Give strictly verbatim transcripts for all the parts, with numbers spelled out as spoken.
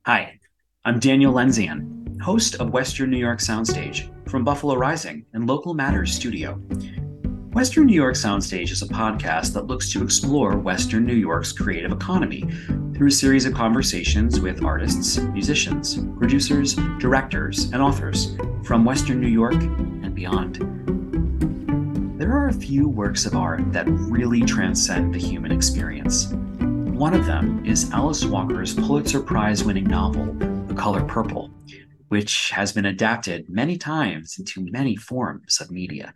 Hi, I'm Daniel Lenzian, host of Western New York Soundstage from Buffalo Rising and Local Matters Studio. Western New York Soundstage is a podcast that looks to explore Western New York's creative economy through a series of conversations with artists, musicians, producers, directors, and authors from Western New York and beyond. There are a few works of art that really transcend the human experience. One of them is Alice Walker's Pulitzer Prize-winning novel, The Color Purple, which has been adapted many times into many forms of media.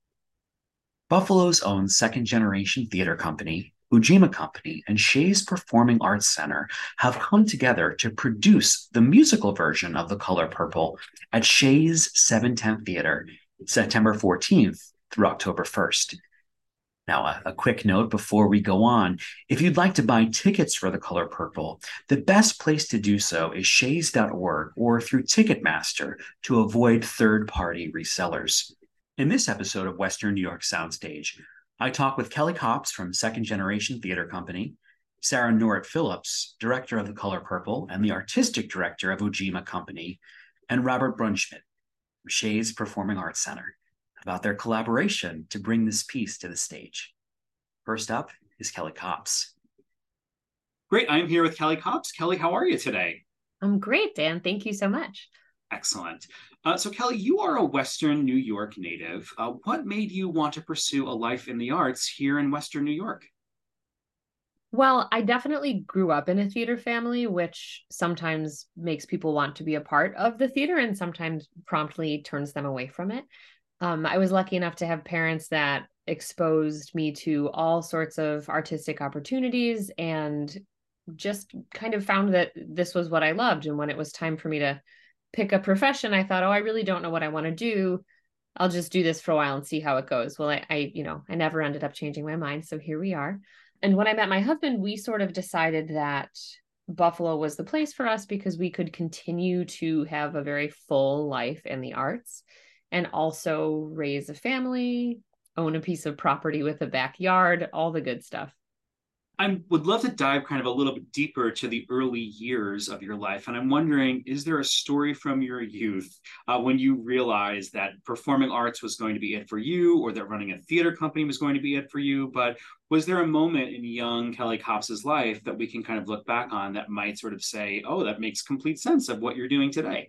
Buffalo's own second-generation theater company, Ujima Company, and Shea's Performing Arts Center have come together to produce the musical version of The Color Purple at Shea's seven ten Theater, September fourteenth through October first. Now, a, a quick note before we go on. If you'd like to buy tickets for The Color Purple, the best place to do so is sheas dot org or through Ticketmaster to avoid third-party resellers. In this episode of Western New York Soundstage, I talk with Kelly Copps from Second Generation Theater Company, Sarah Norrit Phillips, director of The Color Purple and the artistic director of Ujima Company, and Robert Brunschmidt from Shea's Performing Arts Center, about their collaboration to bring this piece to the stage. First up is Kelly Copps. Great, I'm here with Kelly Copps. Kelly, how are you today? I'm great, Dan. Thank you so much. Excellent. Uh, so Kelly, you are a Western New York native. Uh, what made you want to pursue a life in the arts here in Western New York? Well, I definitely grew up in a theater family, which sometimes makes people want to be a part of the theater and sometimes promptly turns them away from it. Um, I was lucky enough to have parents that exposed me to all sorts of artistic opportunities and just kind of found that this was what I loved. And when it was time for me to pick a profession, I thought, oh, I really don't know what I want to do. I'll just do this for a while and see how it goes. Well, I, I, you know, I never ended up changing my mind. So here we are. And when I met my husband, we sort of decided that Buffalo was the place for us because we could continue to have a very full life in the arts and also raise a family, own a piece of property with a backyard, all the good stuff. I would love to dive kind of a little bit deeper to the early years of your life. And I'm wondering, is there a story from your youth uh, when you realized that performing arts was going to be it for you, or that running a theater company was going to be it for you? But was there a moment in young Kelly Copps's life that we can kind of look back on that might sort of say, oh, that makes complete sense of what you're doing today?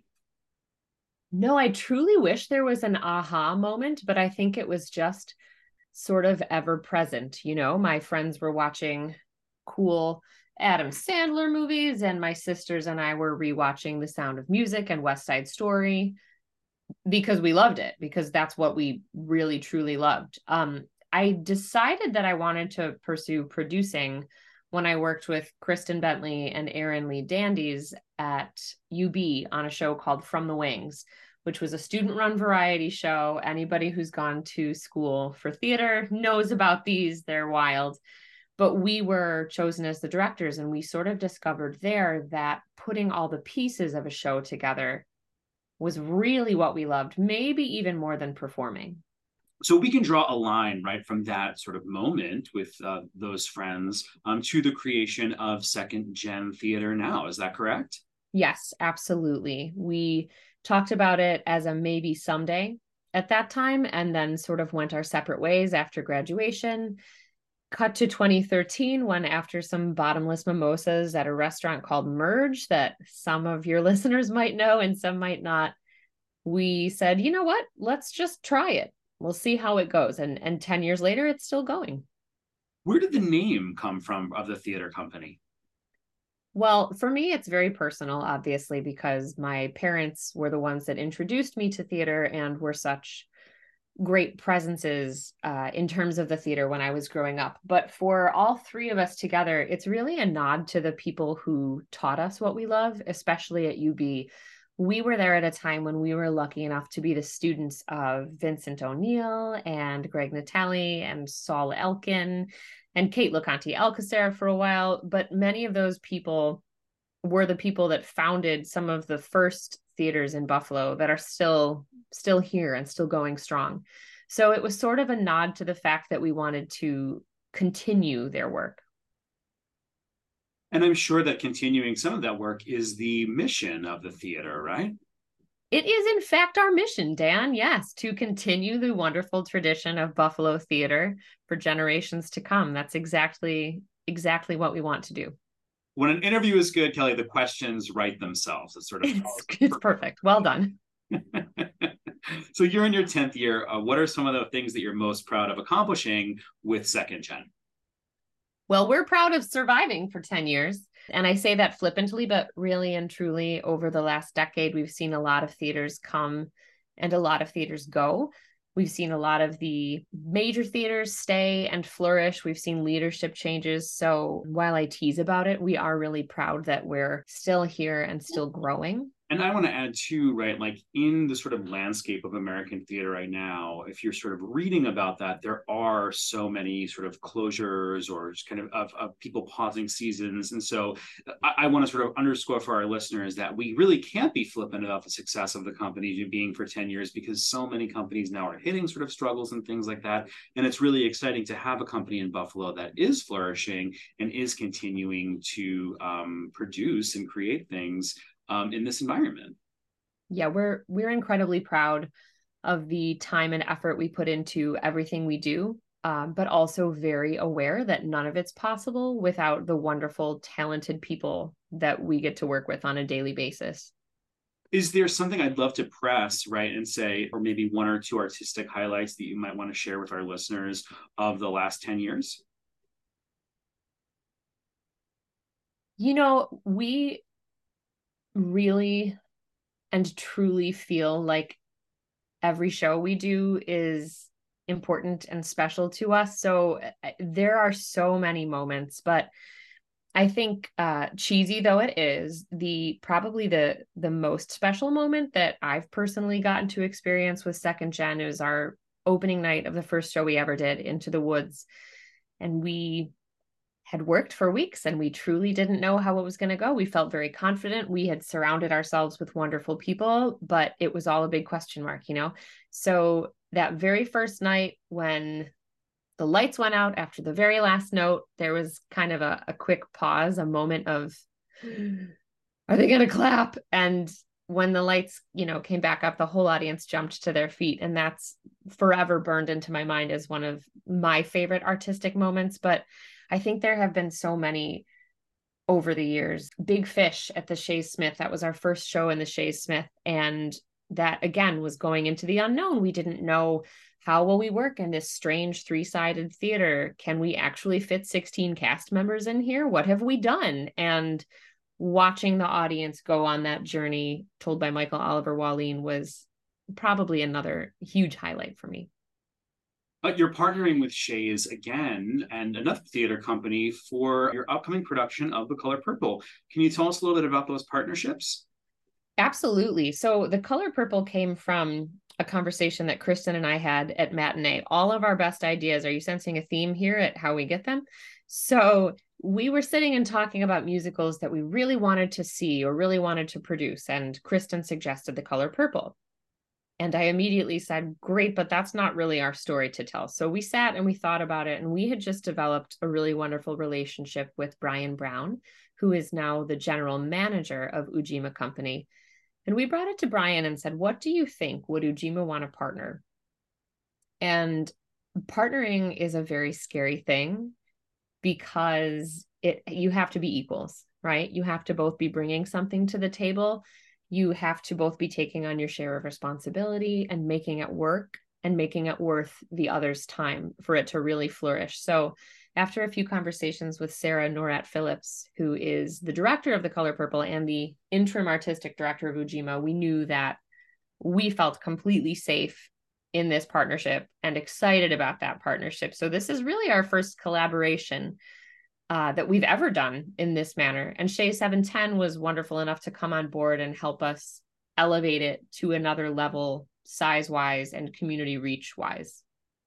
No, I truly wish there was an aha moment, but I think it was just sort of ever present. You know, my friends were watching cool Adam Sandler movies, and my sisters and I were rewatching The Sound of Music and West Side Story because we loved it, because that's what we really truly loved. Um, I decided that I wanted to pursue producing when I worked with Kristen Bentley and Aaron Lee Dandies at U B on a show called From the Wings, which was a student-run variety show. Anybody who's gone to school for theater knows about these. They're wild. But we were chosen as the directors, and we sort of discovered there that putting all the pieces of a show together was really what we loved, maybe even more than performing. So we can draw a line right from that sort of moment with uh, those friends um, to the creation of Second Gen Theater now. Is that correct? Yes, absolutely. We talked about it as a maybe someday at that time, and then sort of went our separate ways after graduation. Cut to twenty thirteen, when after some bottomless mimosas at a restaurant called Merge that some of your listeners might know and some might not, we said, you know what, let's just try it. We'll see how it goes. And and ten years later, it's still going. Where did the name come from of the theater company? Well, for me, it's very personal, obviously, because my parents were the ones that introduced me to theater and were such great presences uh, in terms of the theater when I was growing up. But for all three of us together, it's really a nod to the people who taught us what we love, especially at U B. We were there at a time when we were lucky enough to be the students of Vincent O'Neill and Greg Natali and Saul Elkin and Kate LeConte Alcacer for a while. But many of those people were the people that founded some of the first theaters in Buffalo that are still still here and still going strong. So it was sort of a nod to the fact that we wanted to continue their work. And I'm sure that continuing some of that work is the mission of the theater, right? It is, in fact, our mission, Dan. Yes, to continue the wonderful tradition of Buffalo theater for generations to come. That's exactly exactly what we want to do. When an interview is good, Kelly, the questions write themselves. It sort of it's, it's perfect. Well done. So you're in your tenth year. Uh, what are some of the things that you're most proud of accomplishing with Second Gen? Well, we're proud of surviving for ten years. And I say that flippantly, but really and truly, over the last decade, we've seen a lot of theaters come and a lot of theaters go. We've seen a lot of the major theaters stay and flourish. We've seen leadership changes. So while I tease about it, we are really proud that we're still here and still growing. And I want to add too, right, like in the sort of landscape of American theater right now, if you're sort of reading about that, there are so many sort of closures or just kind of, of, of people pausing seasons. And so I, I want to sort of underscore for our listeners that we really can't be flippant about the success of the company being for ten years, because so many companies now are hitting sort of struggles and things like that. And it's really exciting to have a company in Buffalo that is flourishing and is continuing to um, produce and create things Um, in this environment. Yeah, we're we're incredibly proud of the time and effort we put into everything we do, um, but also very aware that none of it's possible without the wonderful, talented people that we get to work with on a daily basis. Is there something I'd love to press, right, and say, or maybe one or two artistic highlights that you might want to share with our listeners of the last ten years? You know, we really and truly feel like every show we do is important and special to us. So there are so many moments, but I think uh, cheesy though it is, the probably the the most special moment that I've personally gotten to experience with Second Gen is our opening night of the first show we ever did, Into the Woods. And we had worked for weeks and we truly didn't know how it was going to go. We felt very confident. We had surrounded ourselves with wonderful people, but it was all a big question mark, you know? So that very first night when the lights went out after the very last note, there was kind of a, a quick pause, a moment of, are they going to clap? And when the lights, you know, came back up, the whole audience jumped to their feet. And that's forever burned into my mind as one of my favorite artistic moments. But I think there have been so many over the years. Big Fish at the Shays Smith, that was our first show in the Shays Smith. And that, again, was going into the unknown. We didn't know, how will we work in this strange three-sided theater? Can we actually fit sixteen cast members in here? What have we done? And watching the audience go on that journey told by Michael Oliver Wallin was probably another huge highlight for me. But you're partnering with Shays again and another theater company for your upcoming production of The Color Purple. Can you tell us a little bit about those partnerships? Absolutely. So The Color Purple came from a conversation that Kristen and I had at Matinee. All of our best ideas, are you sensing a theme here at how we get them? So we were sitting and talking about musicals that we really wanted to see or really wanted to produce, and Kristen suggested The Color Purple. And I immediately said, great, but that's not really our story to tell. So we sat and we thought about it, and we had just developed a really wonderful relationship with Brian Brown, who is now the general manager of Ujima Company. And we brought it to Brian and said, what do you think? Would Ujima want to partner? And partnering is a very scary thing because it you have to be equals, right? You have to both be bringing something to the table. You have to both be taking on your share of responsibility and making it work and making it worth the other's time for it to really flourish. So after a few conversations with Sarah Norat Phillips, who is the director of The Color Purple and the interim artistic director of Ujima, we knew that we felt completely safe in this partnership and excited about that partnership. So this is really our first collaboration Uh, that we've ever done in this manner. And Shay seven ten was wonderful enough to come on board and help us elevate it to another level, size-wise and community reach-wise.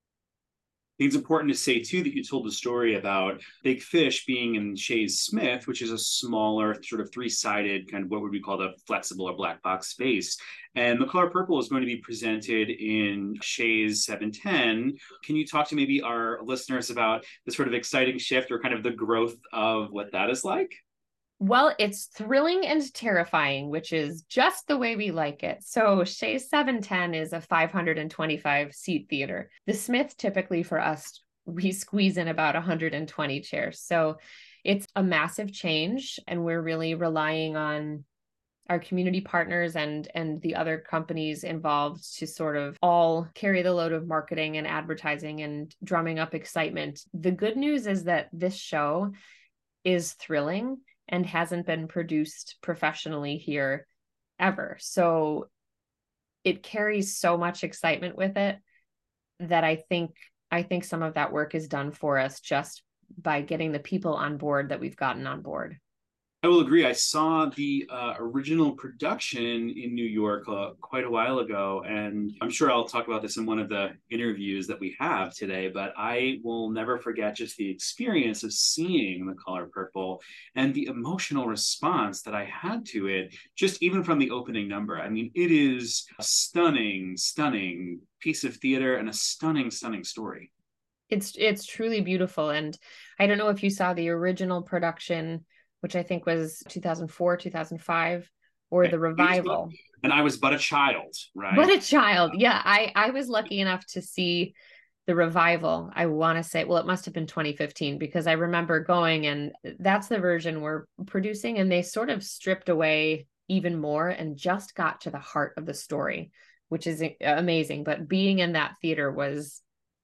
I think it's important to say, too, that you told the story about Big Fish being in Shays Smith, which is a smaller, sort of three-sided, kind of what would we call the flexible or black box space. And The Color Purple is going to be presented in Shays seven ten. Can you talk to maybe our listeners about the sort of exciting shift or kind of the growth of what that is like? Well, it's thrilling and terrifying, which is just the way we like it. So Shea's seven ten is a five hundred twenty-five seat theater. The Smith, typically for us, we squeeze in about one hundred twenty chairs. So it's a massive change, and we're really relying on our community partners and and the other companies involved to sort of all carry the load of marketing and advertising and drumming up excitement. The good news is that this show is thrilling and hasn't been produced professionally here ever. So it carries so much excitement with it that I think I think some of that work is done for us just by getting the people on board that we've gotten on board. I will agree. I saw the uh, original production in New York uh, quite a while ago, and I'm sure I'll talk about this in one of the interviews that we have today, but I will never forget just the experience of seeing The Color Purple and the emotional response that I had to it, just even from the opening number. I mean, it is a stunning, stunning piece of theater and a stunning, stunning story. It's it's truly beautiful. And I don't know if you saw the original production, which I think was two thousand four, two thousand five, or the revival. And I was but a child, right? But a child. Yeah. I, I was lucky enough to see the revival. I want to say, well, it must have been twenty fifteen, because I remember going, and that's the version we're producing. And they sort of stripped away even more and just got to the heart of the story, which is amazing. But being in that theater was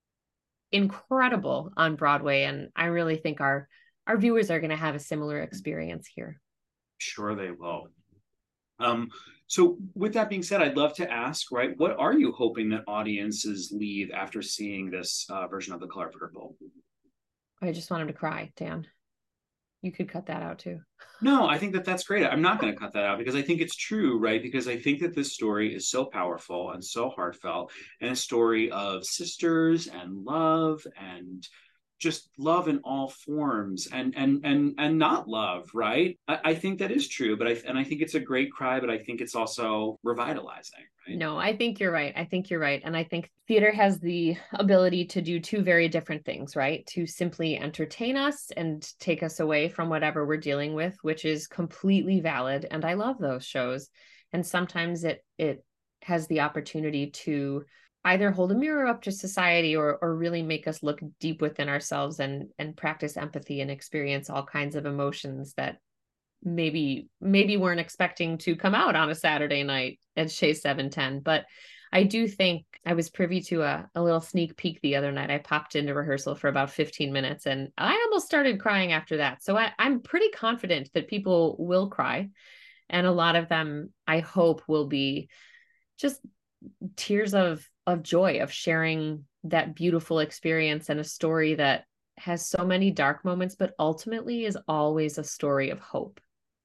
incredible on Broadway. And I really think our our viewers are going to have a similar experience here. Sure they will. Um, so with that being said, I'd love to ask, right, what are you hoping that audiences leave after seeing this uh, version of The Color Purple? I just want him to cry, Dan. You could cut that out too. No, I think that that's great. I'm not going to cut that out because I think it's true, right? Because I think that this story is so powerful and so heartfelt, and a story of sisters and love and just love in all forms, and and and and not love, right? I, I think that is true, but I and I think it's a great cry, but I think it's also revitalizing, right? No, I think you're right. I think you're right. And I think theater has the ability to do two very different things, right? To simply entertain us and take us away from whatever we're dealing with, which is completely valid. And I love those shows. And sometimes it it has the opportunity to either hold a mirror up to society, or or really make us look deep within ourselves and and practice empathy and experience all kinds of emotions that maybe maybe weren't expecting to come out on a Saturday night at Shea seven ten. But I do think I was privy to a, a little sneak peek the other night. I popped into rehearsal for about fifteen minutes and I almost started crying after that. So I, I'm pretty confident that people will cry. And a lot of them, I hope, will be just tears of of joy, of sharing that beautiful experience and a story that has so many dark moments, but ultimately is always a story of hope.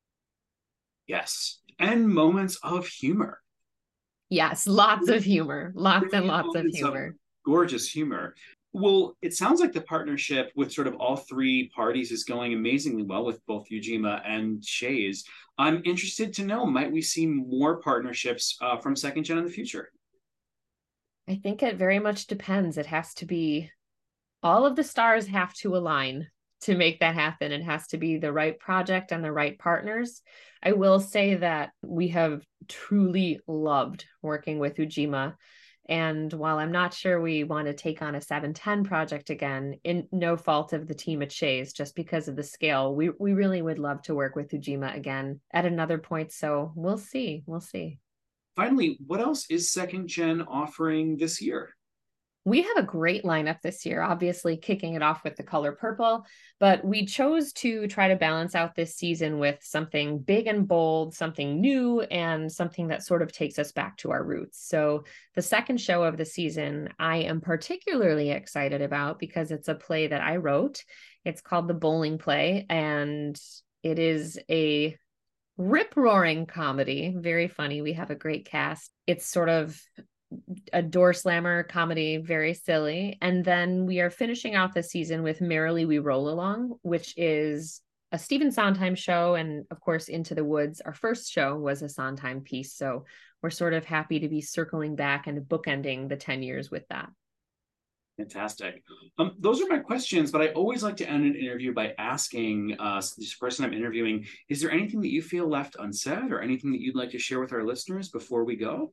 Yes. And moments of humor. Yes, lots of humor, lots and lots of humor. Of gorgeous humor. Well, it sounds like the partnership with sort of all three parties is going amazingly well with both Ujima and Shea's. I'm interested to know, might we see more partnerships uh, from Second Gen in the future? I think it very much depends. It has to be, all of the stars have to align to make that happen. It has to be the right project and the right partners. I will say that we have truly loved working with Ujima. And while I'm not sure we want to take on a seven ten project again, in no fault of the team at Shea's, just because of the scale, we, we really would love to work with Ujima again at another point. So we'll see. We'll see. Finally, what else is Second Gen offering this year? We have a great lineup this year, obviously kicking it off with The Color Purple, but we chose to try to balance out this season with something big and bold, something new, and something that sort of takes us back to our roots. So the second show of the season, I am particularly excited about because it's a play that I wrote. It's called The Bowling Play, and it is a rip-roaring comedy, very funny. We have a great cast. It's sort of a door slammer comedy, very silly. And then we are finishing out the season with Merrily We Roll Along, which is a Stephen Sondheim show. And of course, Into the Woods, our first show, was a Sondheim piece. So we're sort of happy to be circling back and bookending the ten years with that. Fantastic. Um, those are my questions, but I always like to end an interview by asking uh, this person I'm interviewing, is there anything that you feel left unsaid or anything that you'd like to share with our listeners before we go?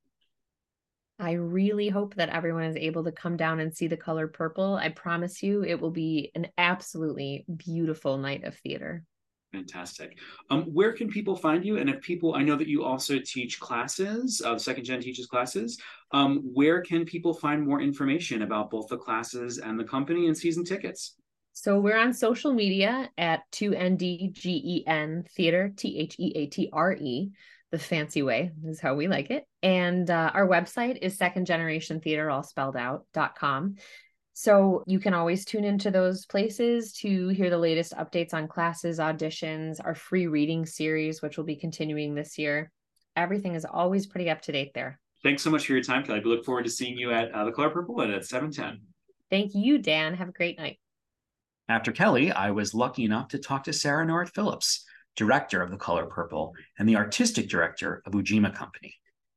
I really hope that everyone is able to come down and see The Color Purple. I promise you it will be an absolutely beautiful night of theater. Fantastic. Um, where can people find you? And if people, I know that you also teach classes, uh, Second Gen teaches classes. Um, where can people find more information about both the classes and the company and season tickets? So we're on social media at two N D G E N Theater, T H E A T R E. The fancy way is how we like it. And uh, our website is second generation theater, all spelled out, dot com. So you can always tune into those places to hear the latest updates on classes, auditions, our free reading series, which will be continuing this year. Everything is always pretty up to date there. Thanks so much for your time, Kelly. We look forward to seeing you at uh, The Color Purple and at seven ten. Thank you, Dan. Have a great night. After Kelly, I was lucky enough to talk to Sarah Norrett Phillips, director of The Color Purple and the artistic director of Ujima Company.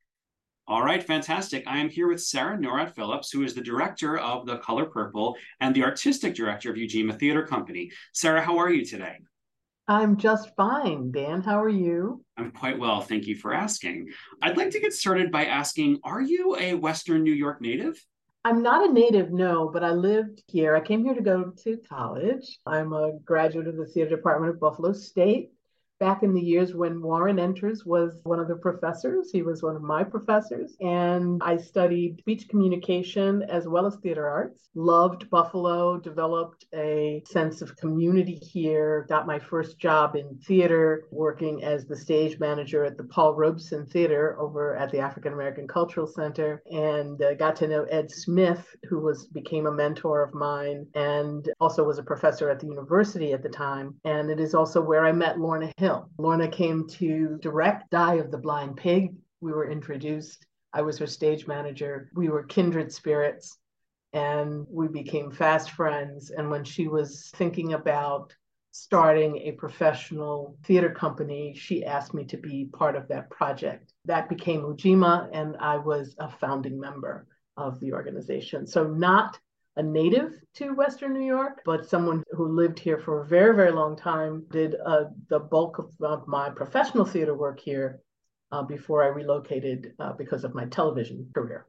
All right, fantastic. I am here with Sarah Norrett Phillips, who is the director of The Color Purple and the artistic director of Ujima Theater Company. Sarah, how are you today? I'm just fine, Dan. How are you? I'm quite well, thank you for asking. I'd like to get started by asking, are you a Western New York native? I'm not a native, no, but I lived here. I came here to go to college. I'm a graduate of the theater department of Buffalo State. Back in the years when Warren Enters was one of the professors. He was one of my professors. And I studied speech communication as well as theater arts. Loved Buffalo, developed a sense of community here, got my first job in theater, working as the stage manager at the Paul Robeson Theater over at the African American Cultural Center, and uh, got to know Ed Smith, who was became a mentor of mine and also was a professor at the university at the time. And it is also where I met Lorna Hill. Lorna came to direct Die of the Blind Pig. We were introduced. I was her stage manager. We were kindred spirits and we became fast friends. And when she was thinking about starting a professional theater company, she asked me to be part of that project. That became Ujima, and I was a founding member of the organization. So not a native to Western New York, but someone who lived here for a very, very long time, did uh, the bulk of, of my professional theater work here uh, before I relocated uh, because of my television career.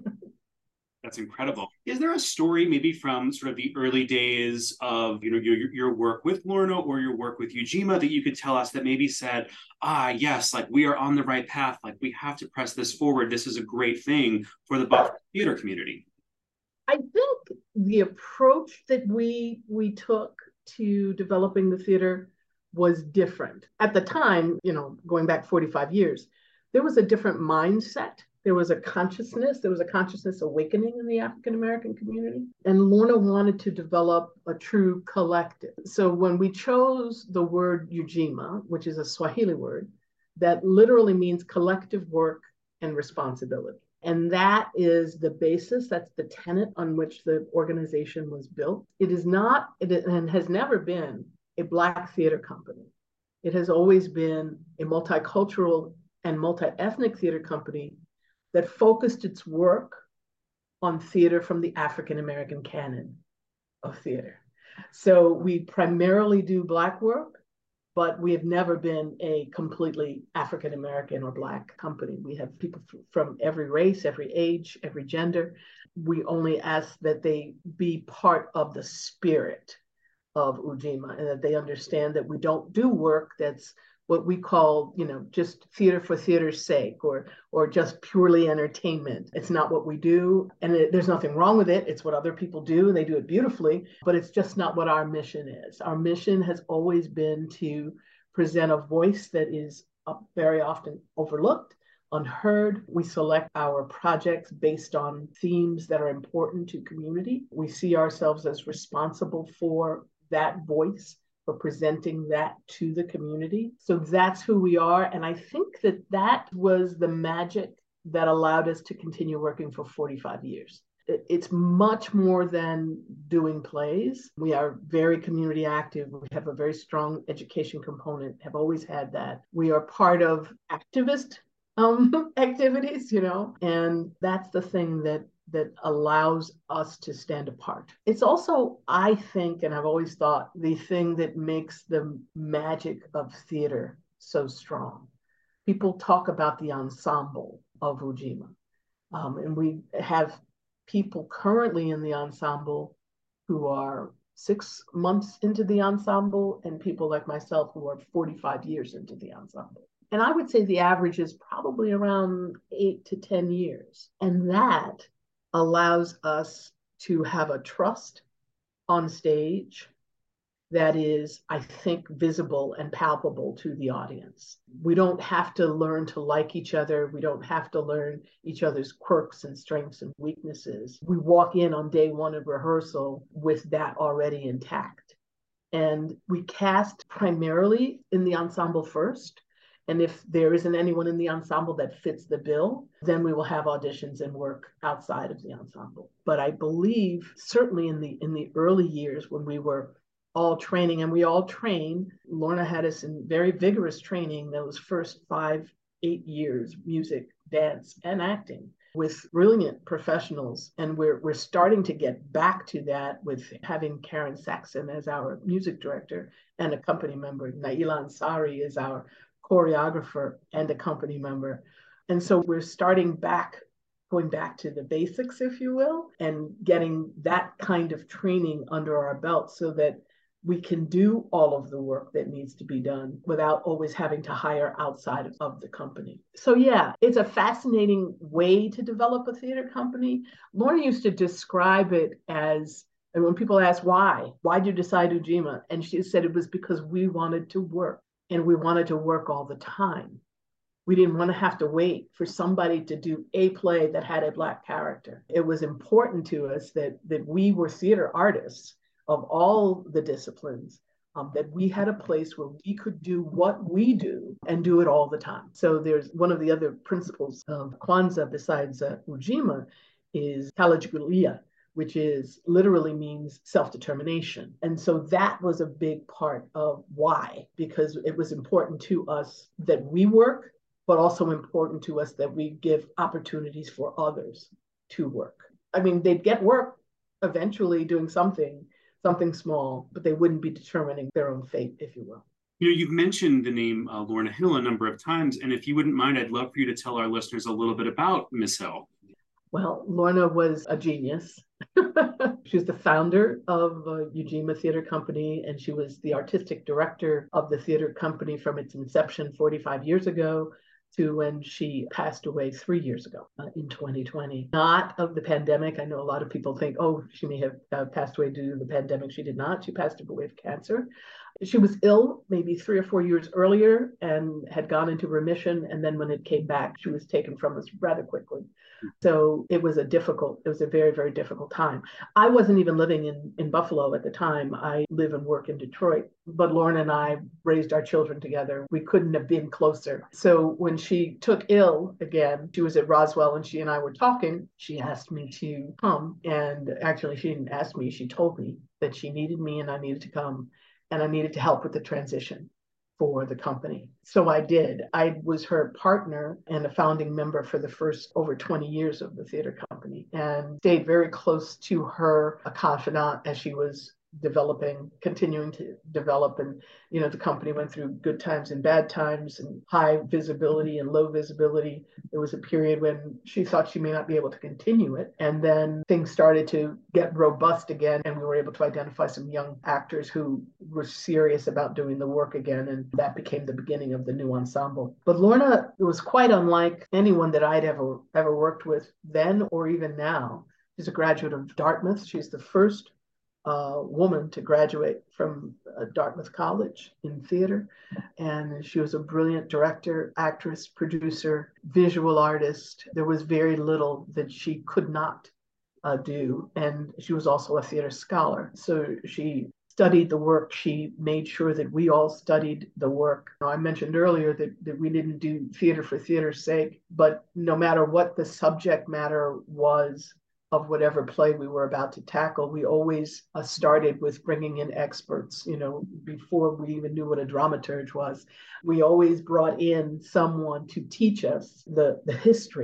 That's incredible. Is there a story maybe from sort of the early days of, you know, your, your work with Lorna or your work with Ujima that you could tell us that maybe said, ah, yes, like we are on the right path, like we have to press this forward. This is a great thing for the Buffalo theater community? I think the approach that we we took to developing the theater was different. At the time, you know, going back forty-five years, there was a different mindset. There was a consciousness, there was a consciousness awakening in the African American community. And Lorna wanted to develop a true collective. So when we chose the word Ujima, which is a Swahili word, that literally means collective work and responsibility. And that is the basis, that's the tenet on which the organization was built. It is not, it, and has never been, a Black theater company. It has always been a multicultural and multi-ethnic theater company that focused its work on theater from the African American canon of theater. So we primarily do Black work, but we have never been a completely African American or Black company. We have people from every race, every age, every gender. We only ask that they be part of the spirit of Ujima and that they understand that we don't do work that's what we call, you know, just theater for theater's sake or or just purely entertainment. It's not what we do, and it, there's nothing wrong with it. It's what other people do, and they do it beautifully, but it's just not what our mission is. Our mission has always been to present a voice that is very often overlooked, unheard. We select our projects based on themes that are important to community. We see ourselves as responsible for that voice, for presenting that to the community. So that's who we are. And I think that that was the magic that allowed us to continue working for forty-five years. It's much more than doing plays. We are very community active. We have a very strong education component, have always had that. We are part of activist um, activities, you know, and that's the thing that that allows us to stand apart. It's also, I think, and I've always thought, the thing that makes the magic of theater so strong. People talk about the ensemble of Ujima. Um, and we have people currently in the ensemble who are six months into the ensemble, and people like myself who are forty-five years into the ensemble. And I would say the average is probably around eight to ten years. And that allows us to have a trust on stage that is, I think, visible and palpable to the audience. We don't have to learn to like each other. We don't have to learn each other's quirks and strengths and weaknesses. We walk in on day one of rehearsal with that already intact. And we cast primarily in the ensemble first. And if there isn't anyone in the ensemble that fits the bill, then we will have auditions and work outside of the ensemble. But I believe certainly in the in the early years when we were all training, and we all train, Lorna had us in very vigorous training those first five, eight years, music, dance, and acting with brilliant professionals. And we're we're starting to get back to that with having Karen Saxon as our music director and a company member. Naila Ansari is our choreographer and a company member. And so we're starting back, going back to the basics, if you will, and getting that kind of training under our belt so that we can do all of the work that needs to be done without always having to hire outside of the company. So yeah, it's a fascinating way to develop a theater company. Lorna used to describe it as, and when people ask why, why did you decide Ujima? And she said it was because we wanted to work, and we wanted to work all the time. We didn't want to have to wait for somebody to do a play that had a Black character. It was important to us that, that we were theater artists of all the disciplines, um, that we had a place where we could do what we do and do it all the time. So there's one of the other principles of Kwanzaa besides uh, Ujima is Kalajulia, which is literally means self-determination. And so that was a big part of why, because it was important to us that we work, but also important to us that we give opportunities for others to work. I mean, they'd get work eventually doing something, something small, but they wouldn't be determining their own fate, if you will. You know, you've mentioned the name uh, Lorna Hill a number of times, and if you wouldn't mind, I'd love for you to tell our listeners a little bit about Miss Hill. Well, Lorna was a genius. She was the founder of uh, Ujima Theater Company, and she was the artistic director of the theater company from its inception forty-five years ago to when she passed away three years ago uh, in twenty twenty. Not of the pandemic. I know a lot of people think, oh, she may have uh, passed away due to the pandemic. She did not. She passed away of cancer. She was ill maybe three or four years earlier and had gone into remission. And then when it came back, she was taken from us rather quickly. So it was a difficult, it was a very, very difficult time. I wasn't even living in, in Buffalo at the time. I live and work in Detroit, but Lorna and I raised our children together. We couldn't have been closer. So when she took ill again, she was at Roswell and she and I were talking. She asked me to come. And actually, she didn't ask me. She told me that she needed me and I needed to come and I needed to help with the transition for the company. So I did. I was her partner and a founding member for the first over twenty years of the theater company and stayed very close to her, a confidant as she was developing, continuing to develop. And, you know, the company went through good times and bad times and high visibility and low visibility. There was a period when she thought she may not be able to continue it. And then things started to get robust again. And we were able to identify some young actors who were serious about doing the work again. And that became the beginning of the new ensemble. But Lorna was quite unlike anyone that I'd ever, ever worked with then or even now. She's a graduate of Dartmouth. She's the first Uh, woman to graduate from uh, Dartmouth College in theater. And she was a brilliant director, actress, producer, visual artist. There was very little that she could not uh, do. And she was also a theater scholar. So she studied the work. She made sure that we all studied the work. Now, I mentioned earlier that, that we didn't do theater for theater's sake, but no matter what the subject matter was of whatever play we were about to tackle, we always uh, started with bringing in experts. You know, before we even knew what a dramaturge was, we always brought in someone to teach us the, the history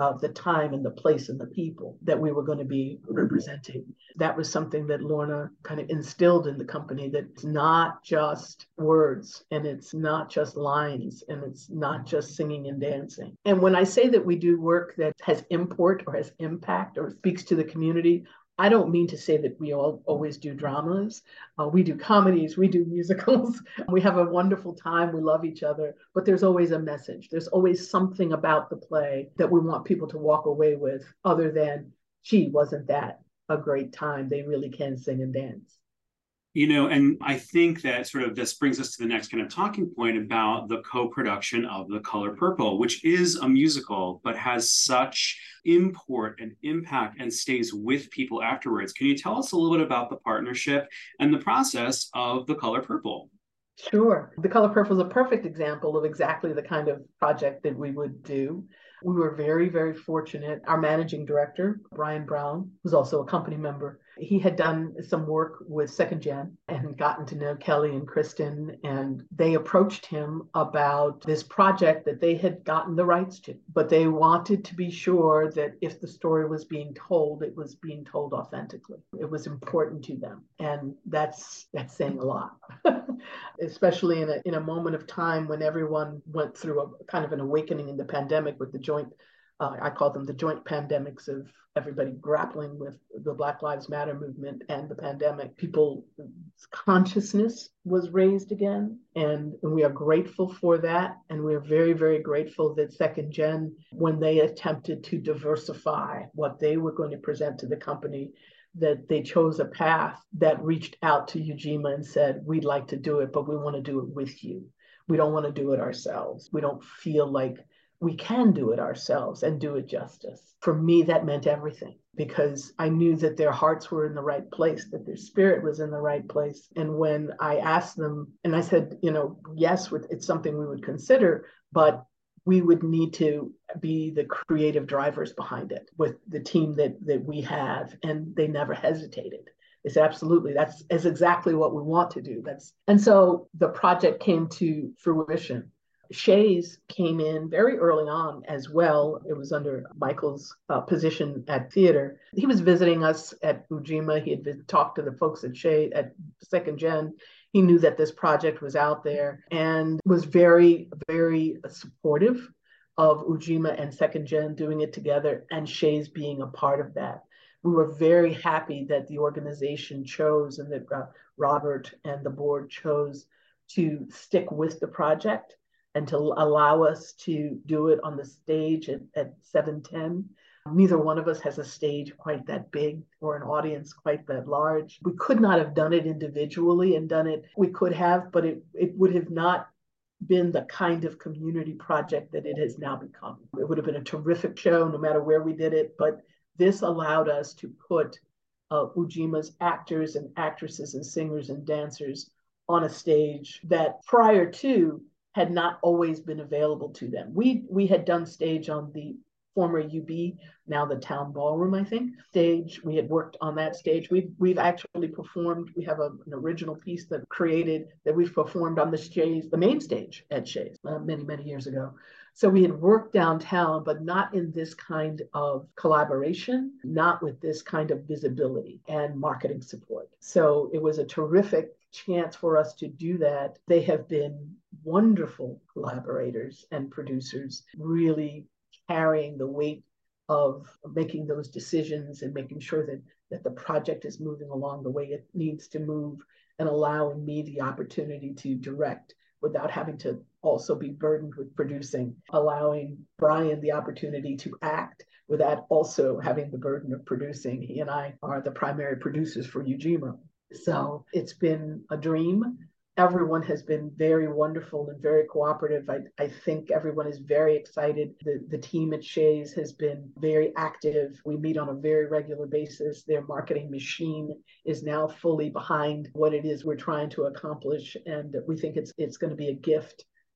of the time and the place and the people that we were going to be representing. That was something that Lorna kind of instilled in the company, that it's not just words and it's not just lines and it's not just singing and dancing. And when I say that we do work that has import or has impact or speaks to the community, I don't mean to say that we all always do dramas. Uh, we do comedies, we do musicals. We have a wonderful time. We love each other, but there's always a message. There's always something about the play that we want people to walk away with other than, gee, wasn't that a great time? They really can sing and dance. You know, and I think that sort of this brings us to the next kind of talking point about the co-production of The Color Purple, which is a musical, but has such import and impact and stays with people afterwards. Can you tell us a little bit about the partnership and the process of The Color Purple? Sure. The Color Purple is a perfect example of exactly the kind of project that we would do. We were very, very fortunate. Our managing director, Brian Brown, who's also a company member, he had done some work with Second Gen and gotten to know Kelly and Kristen, and they approached him about this project that they had gotten the rights to, but they wanted to be sure that if the story was being told, it was being told authentically. It was important to them, and that's that's saying a lot, especially in a in a moment of time when everyone went through a kind of an awakening in the pandemic with the joint, uh, I call them the joint pandemics of everybody grappling with the Black Lives Matter movement and the pandemic. People's consciousness was raised again, and, and we are grateful for that. And we are very, very grateful that Second Gen, when they attempted to diversify what they were going to present to the company, that they chose a path that reached out to Ujima and said, we'd like to do it, but we want to do it with you. We don't want to do it ourselves. We don't feel like we can do it ourselves and do it justice. For me, that meant everything, because I knew that their hearts were in the right place, that their spirit was in the right place. And when I asked them, and I said, you know, yes, it's something we would consider, but we would need to be the creative drivers behind it with the team that that we have. And they never hesitated. They said, absolutely, that's, that's exactly what we want to do. That's and so the project came to fruition. Shays came in very early on as well. It was under Michael's uh, position at theater. He was visiting us at Ujima. He had been, talked to the folks at Shays at Second Gen. He knew that this project was out there and was very, very supportive of Ujima and Second Gen doing it together, and Shays being a part of that. We were very happy that the organization chose and that uh, Robert and the board chose to stick with the project and to allow us to do it on the stage at, at seven ten. Neither one of us has a stage quite that big or an audience quite that large. We could not have done it individually and done it, we could have, but it, it would have not been the kind of community project that it has now become. It would have been a terrific show no matter where we did it, but this allowed us to put uh, Ujima's actors and actresses and singers and dancers on a stage that prior to had not always been available to them. We we had done stage on the former U B, now the Town Ballroom, I think, stage. We had worked on that stage. We've, we've actually performed, we have a, an original piece that created, that we've performed on the Shays, the main stage at Shays, uh, many, many years ago. So we had worked downtown, but not in this kind of collaboration, not with this kind of visibility and marketing support. So it was a terrific chance for us to do that. They have been wonderful collaborators and producers, really carrying the weight of making those decisions and making sure that, that the project is moving along the way it needs to move, and allowing me the opportunity to direct without having to also be burdened with producing, allowing Brian the opportunity to act without also having the burden of producing. He and I are the primary producers for Ujima. So it's been a dream. Everyone has been very wonderful and very cooperative. I, I think everyone is very excited. The, the team at Shays has been very active. We meet on a very regular basis. Their marketing machine is now fully behind what it is we're trying to accomplish. And we think it's it's going to be a gift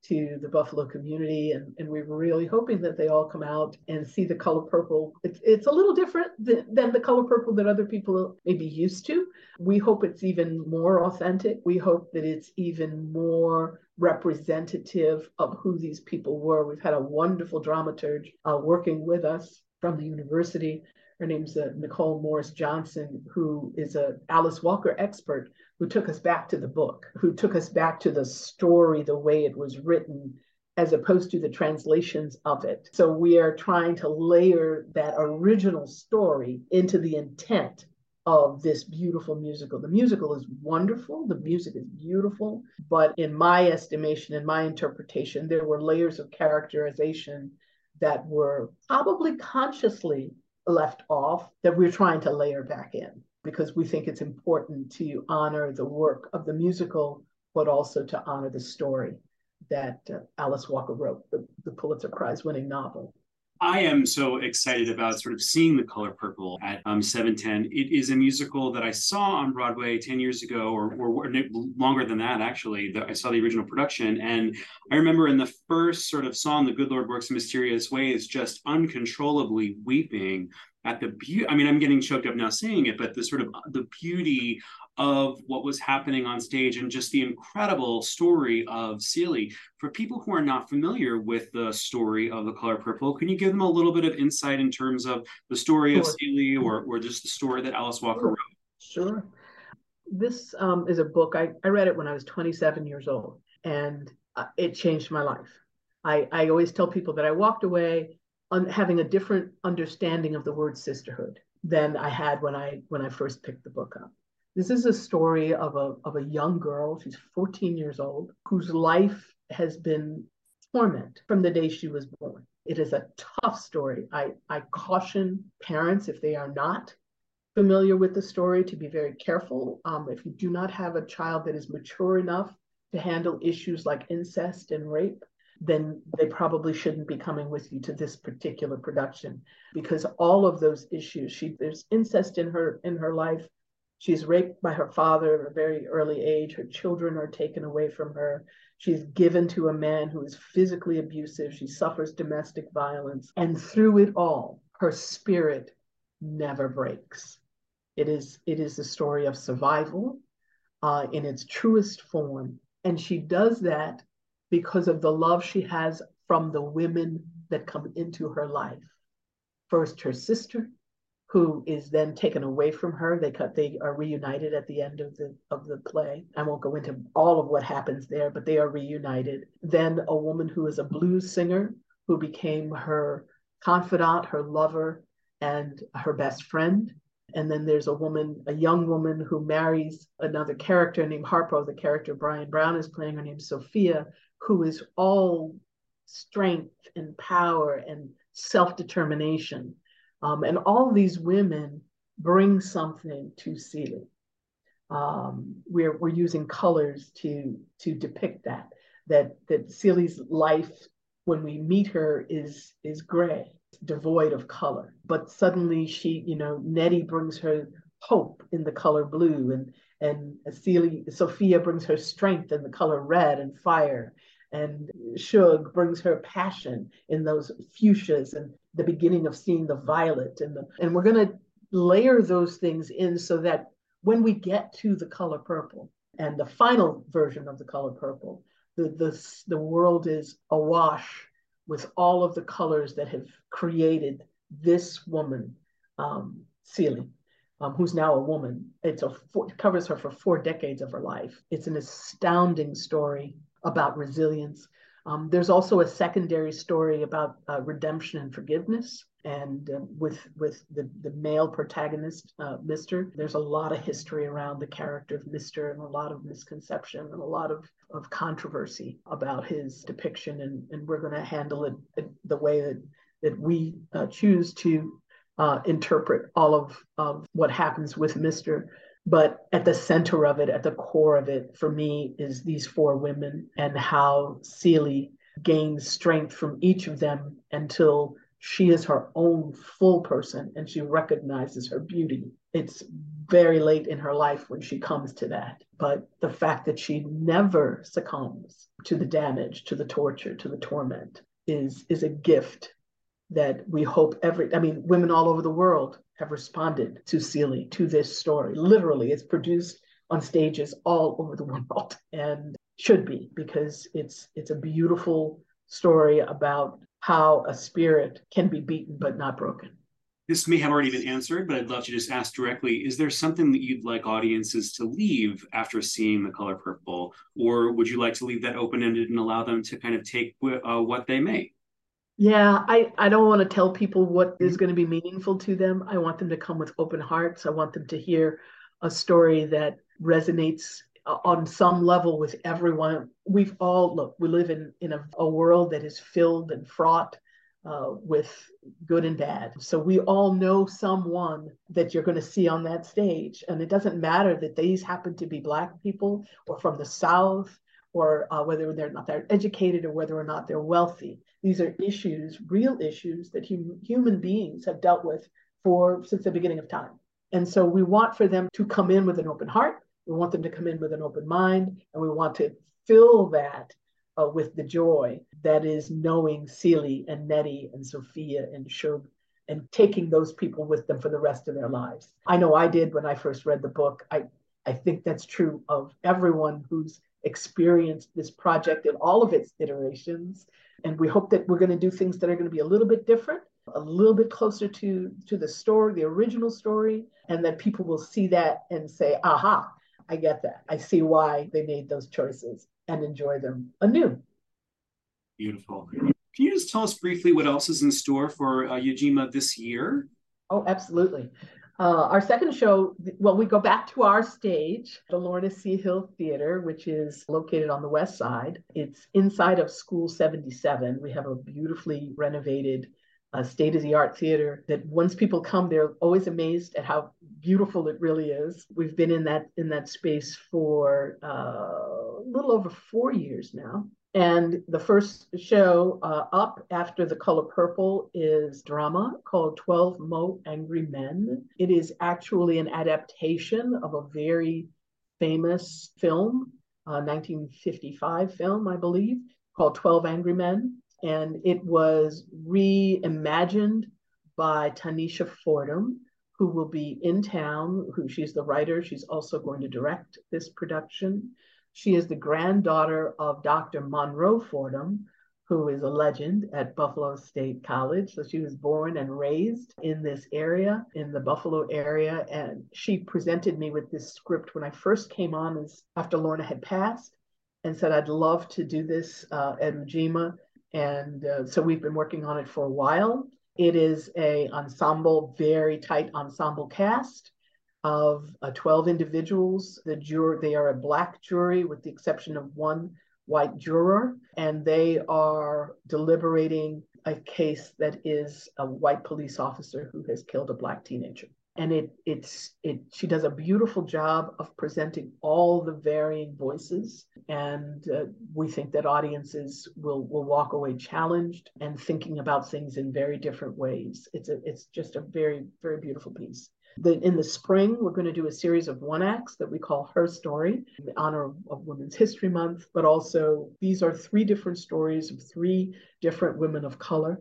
to the Buffalo community, and, and we're really hoping that they all come out and see the color purple. It's, it's a little different th- than the color purple that other people may be used to. We hope it's even more authentic. We hope that it's even more representative of who these people were. We've had a wonderful dramaturge uh, working with us from the university. Her name's uh, Nicole Morris Johnson, who is a Alice Walker expert, who took us back to the book, who took us back to the story, the way it was written, as opposed to the translations of it. So we are trying to layer that original story into the intent of this beautiful musical. The musical is wonderful, the music is beautiful, but in my estimation, in my interpretation, there were layers of characterization that were probably consciously left off that we're trying to layer back in, because we think it's important to honor the work of the musical, but also to honor the story that uh, Alice Walker wrote, the, the Pulitzer Prize winning novel. I am so excited about sort of seeing The Color Purple at um, seven ten. It is a musical that I saw on Broadway ten years ago, or, or longer than that, actually. The, I saw the original production. And I remember in the first sort of song, The Good Lord Works in Mysterious Ways, just uncontrollably weeping at the beauty. I mean, I'm getting choked up now saying it, but the sort of the beauty of what was happening on stage and just the incredible story of Celie. For people who are not familiar with the story of The Color Purple, can you give them a little bit of insight in terms of the story sure. of Celie, or, or just the story that Alice Walker sure. wrote? Sure. This um, is a book, I, I read it when I was twenty-seven years old, and uh, it changed my life. I, I always tell people that I walked away on having a different understanding of the word sisterhood than I had when I when I first picked the book up. This is a story of a, of a young girl, she's fourteen years old, whose life has been torment from the day she was born. It is a tough story. I, I caution parents, if they are not familiar with the story, to be very careful. Um, if you do not have a child that is mature enough to handle issues like incest and rape, then they probably shouldn't be coming with you to this particular production, because all of those issues, she, there's incest in her in her life. She's raped by her father at a very early age. Her children are taken away from her. She's given to a man who is physically abusive. She suffers domestic violence. And through it all, her spirit never breaks. It is, it is the story of survival uh, in its truest form. And she does that because of the love she has from the women that come into her life. First, her sister, who is then taken away from her. They cut, they are reunited at the end of the of the play. I won't go into all of what happens there, but they are reunited. Then a woman who is a blues singer, who became her confidant, her lover, and her best friend. And then there's a woman, a young woman who marries another character named Harpo, the character Brian Brown is playing, her name Sophia, who is all strength and power and self-determination. Um, and all these women bring something to Celie. Um, we're, we're using colors to, to depict that, that, that Celie's life, when we meet her, is, is gray, devoid of color. But suddenly she, you know, Nettie brings her hope in the color blue, and, and Celie, Sophia brings her strength in the color red and fire. And Shug brings her passion in those fuchsias and the beginning of seeing the violet. And, the, and we're going to layer those things in so that when we get to the color purple and the final version of the color purple, the, the, the world is awash with all of the colors that have created this woman, um, Celie, um, who's now a woman. It's a, it covers her for four decades of her life. It's an astounding story about resilience. Um, there's also a secondary story about uh, redemption and forgiveness. And uh, with with the, the male protagonist, uh, Mister, there's a lot of history around the character of Mister and a lot of misconception and a lot of, of controversy about his depiction. And, and we're going to handle it the way that, that we uh, choose to uh, interpret all of, of what happens with Mister But at the center of it, at the core of it, for me, is these four women and how Celie gains strength from each of them until she is her own full person and she recognizes her beauty it's very late in her life when she comes to that. But the fact that she never succumbs to the damage, to the torture, to the torment is, is a gift that we hope every, I mean, women all over the world have responded to Celie, to this story. Literally, it's produced on stages all over the world and should be, because it's it's a beautiful story about how a spirit can be beaten but not broken. This may have already been answered, but I'd love to just ask directly, is there something that you'd like audiences to leave after seeing The Color Purple? Or would you like to leave that open-ended and allow them to kind of take uh, what they may? Yeah, I, I don't want to tell people what is going to be meaningful to them. I want them to come with open hearts. I want them to hear a story that resonates on some level with everyone. We've all, look, we live in, in a, a world that is filled and fraught uh, with good and bad. So we all know someone that you're going to see on that stage. And it doesn't matter that these happen to be Black people or from the South, or uh, whether they're not that educated or whether or not they're wealthy. These are issues, real issues that hum- human beings have dealt with for since the beginning of time. And so we want for them to come in with an open heart. We want them to come in with an open mind, and we want to fill that uh, with the joy that is knowing Celie and Nettie and Sophia and Shub and taking those people with them for the rest of their lives. I know I did when I first read the book. I, I think that's true of everyone who's experienced this project in all of its iterations. And we hope that we're going to do things that are going to be a little bit different, a little bit closer to, to the story, the original story, and that people will see that and say, aha, I get that. I see why they made those choices and enjoy them anew. Beautiful. Can you just tell us briefly what else is in store for uh, Yajima this year? Oh, absolutely. Uh, our second show, well, we go back to our stage, the Lorna C. Hill Theater, which is located on the west side. It's inside of School seventy-seven. We have a beautifully renovated uh, state-of-the-art theater that once people come, they're always amazed at how beautiful it really is. We've been in that in that space for uh, a little over four years now. And the first show uh, up after The Color Purple is drama called twelve Mo Angry Men. It is actually an adaptation of a very famous film, a nineteen fifty-five film, I believe, called twelve Angry Men. And it was reimagined by Tanisha Fordham, who will be in town, who she's the writer. She's also going to direct this production. She is the granddaughter of Doctor Monroe Fordham, who is a legend at Buffalo State College. So she was born and raised in this area, in the Buffalo area. And she presented me with this script when I first came on as, after Lorna had passed, and said, I'd love to do this uh, at Ujima. And uh, so we've been working on it for a while. It is a ensemble, very tight ensemble cast of uh, twelve individuals. The juror, they are a Black jury with the exception of one white juror, and they are deliberating a case that is a white police officer who has killed a Black teenager. And it it's it she does a beautiful job of presenting all the varying voices, and uh, we think that audiences will will walk away challenged and thinking about things in very different ways. It's a it's just a very very beautiful piece. The, in the spring, we're going to do a series of one acts that we call Her Story in honor of, of Women's History Month, but also these are three different stories of three different women of color.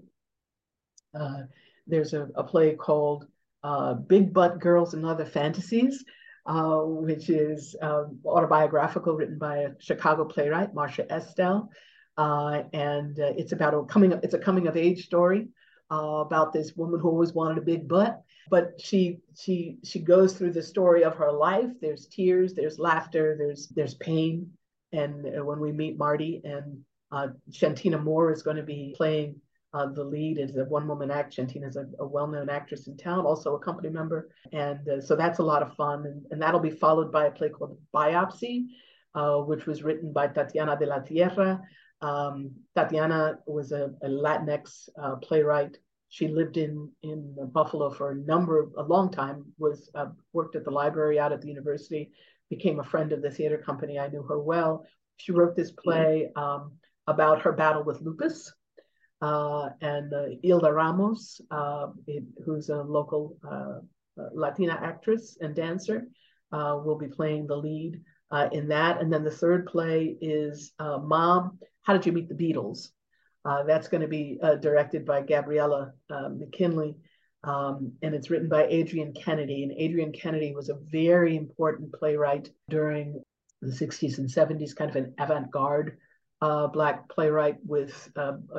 Uh, there's a, a play called uh, Big Butt Girls and Other Fantasies, uh, which is uh, autobiographical, written by a Chicago playwright, Marcia Estelle. Uh, and uh, it's about a coming, it's a coming of age story uh, about this woman who always wanted a big butt. But she she she goes through the story of her life. There's tears, there's laughter, there's there's pain. And uh, when we meet Marty, and uh, Shantina Moore is going to be playing uh, the lead. It's a one-woman act. Shantina is a, a well-known actress in town, also a company member. And uh, so that's a lot of fun. And, and that'll be followed by a play called Biopsy, uh, which was written by Tatiana de la Tierra. Um, Tatiana was a, a Latinx uh, playwright. She lived in, in Buffalo for a number of, a long time, was uh, worked at the library out at the university, became a friend of the theater company. I knew her well. She wrote this play um, about her battle with lupus. Uh, and uh, Hilda Ramos, uh, it, who's a local uh, Latina actress and dancer, uh, will be playing the lead uh, in that. And then the third play is uh, Mom, How Did You Meet the Beatles? Uh, that's going to be uh, directed by Gabriella uh, McKinley, um, and it's written by Adrienne Kennedy. And Adrienne Kennedy was a very important playwright during the sixties and seventies, kind of an avant-garde uh, Black playwright with uh, a,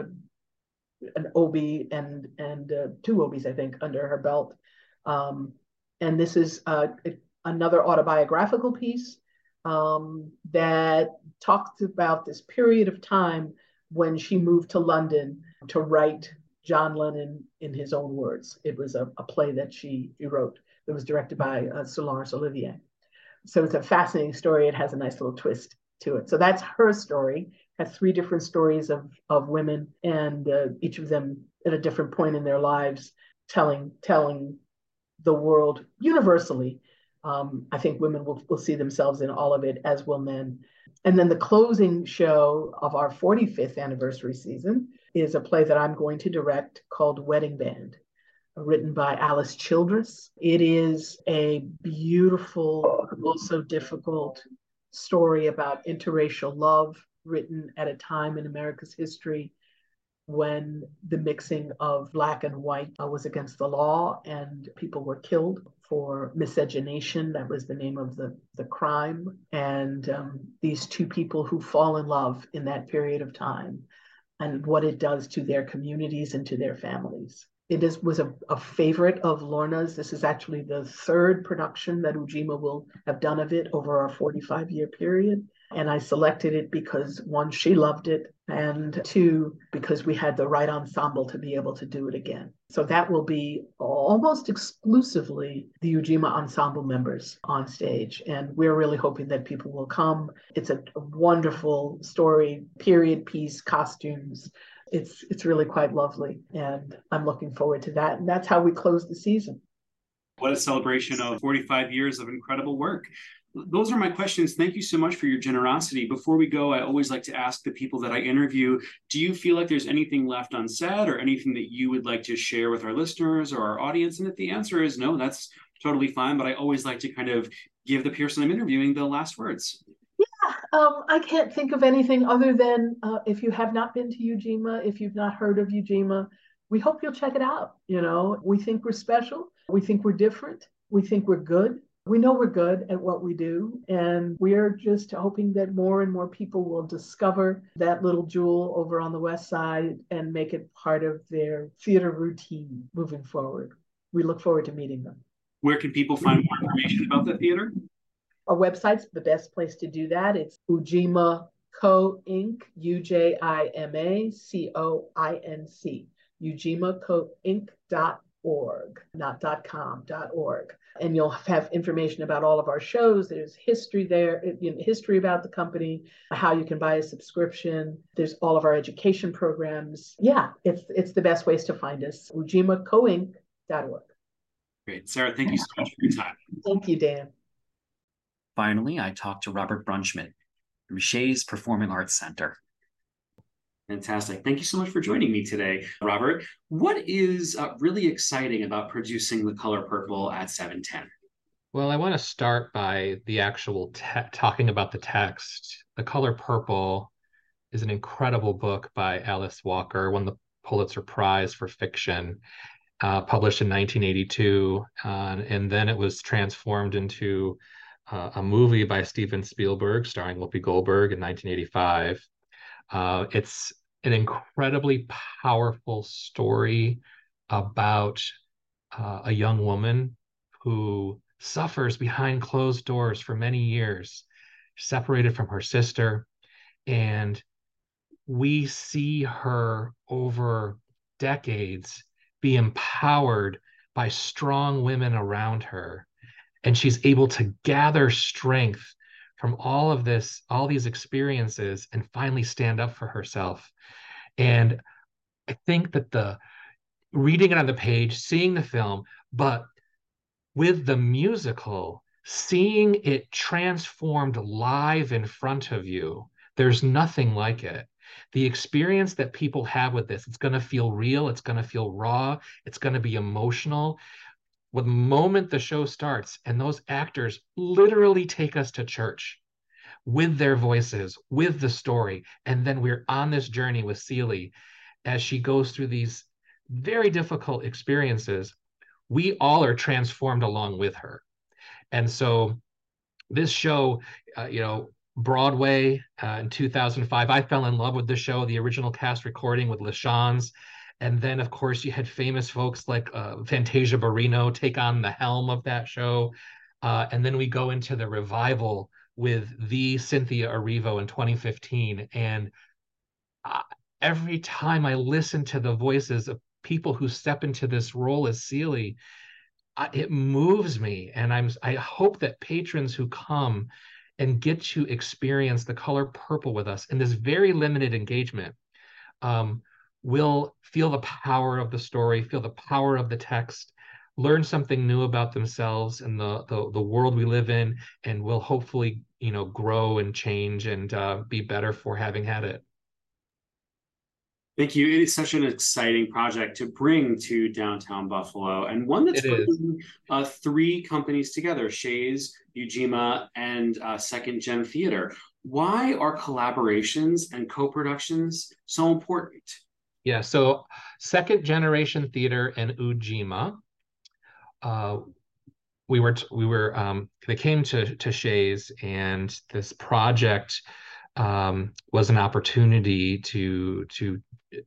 an O B and and uh, two O Bs, I think, under her belt. Um, and this is uh, another autobiographical piece um, that talks about this period of time when she moved to London to write John Lennon in his own words. It was a, a play that she, she wrote that was directed by uh, Sir Laurence Olivier. So it's a fascinating story. It has a nice little twist to it. So that's her story. It has three different stories of, of women, and uh, each of them at a different point in their lives, telling telling the world universally. Um, I think women will, will see themselves in all of it, as will men. And then the closing show of our forty-fifth anniversary season is a play that I'm going to direct called Wedding Band, written by Alice Childress. It is a beautiful, also difficult story about interracial love, written at a time in America's history when the mixing of Black and white uh, was against the law and people were killed for miscegenation. That was the name of the, the crime. And um, these two people who fall in love in that period of time and what it does to their communities and to their families. It is, was a, a favorite of Lorna's. This is actually the third production that Ujima will have done of it over our forty-five year period. And I selected it because, one, she loved it, and two, because we had the right ensemble to be able to do it again. So that will be almost exclusively the Ujima ensemble members on stage. And we're really hoping that people will come. It's a, a wonderful story, period piece, costumes. It's it's really quite lovely, and I'm looking forward to that. And that's how we close the season. What a celebration of forty-five years of incredible work. Those are my questions. Thank you so much for your generosity. Before we go, I always like to ask the people that I interview, do you feel like there's anything left unsaid or anything that you would like to share with our listeners or our audience? And if the answer is no, that's totally fine. But I always like to kind of give the person I'm interviewing the last words. Yeah, um, I can't think of anything other than uh, if you have not been to Ujima, if you've not heard of Ujima, we hope you'll check it out. You know, we think we're special. We think we're different. We think we're good. We know we're good at what we do, and we're just hoping that more and more people will discover that little jewel over on the West Side and make it part of their theater routine moving forward. We look forward to meeting them. Where can people find more information about the theater? Our website's the best place to do that. It's Ujima Co Inc, U J I M A C O I N C, ujima co inc dot org, not .com, .org. And you'll have information about all of our shows. There's history there, you know, history about the company, how you can buy a subscription. There's all of our education programs. Yeah, it's it's the best ways to find us, ujima co inc dot org. Great. Sarah, thank you so much for your time. Thank you, Dan. Finally, I talked to Robert Brunschmidt from Shays Performing Arts Center. Fantastic. Thank you so much for joining me today, Robert. What is uh, really exciting about producing The Color Purple at seven ten? Well, I want to start by the actual te- talking about the text. The Color Purple is an incredible book by Alice Walker, won the Pulitzer Prize for fiction, uh, published in nineteen eighty-two, uh, and then it was transformed into uh, a movie by Steven Spielberg starring Whoopi Goldberg in nineteen eighty-five. Uh, it's an incredibly powerful story about uh, a young woman who suffers behind closed doors for many years, separated from her sister. And we see her over decades be empowered by strong women around her. And she's able to gather strength from all of this, all these experiences, and finally stand up for herself. And I think that the reading it on the page, seeing the film, but with the musical, seeing it transformed live in front of you, there's nothing like it. The experience that people have with this, it's going to feel real, it's going to feel raw, it's going to be emotional. the moment the show starts, and those actors literally take us to church with their voices, with the story. And then we're on this journey with Celie as she goes through these very difficult experiences. We all are transformed along with her. And so this show, uh, you know, Broadway uh, in two thousand five, I fell in love with the show, the original cast recording with LaChanze. And then, of course, you had famous folks like uh, Fantasia Barrino take on the helm of that show. Uh, and then we go into the revival with the Cynthia Erivo in twenty fifteen. And uh, every time I listen to the voices of people who step into this role as Celie, uh, it moves me. And I'm I hope that patrons who come and get to experience The Color Purple with us in this very limited engagement um, will feel the power of the story, feel the power of the text, learn something new about themselves and the the, the world we live in, and will hopefully, you know, grow and change and uh, be better for having had it. Thank you. It is such an exciting project to bring to downtown Buffalo, and one that's It is. bringing uh, three companies together: Shays, Ujima, and uh, Second Gen Theater. Why are collaborations and co-productions so important? Yeah, so Second Generation Theater and Ujima, uh, we were we were um, they came to to Shays, and this project um, was an opportunity to to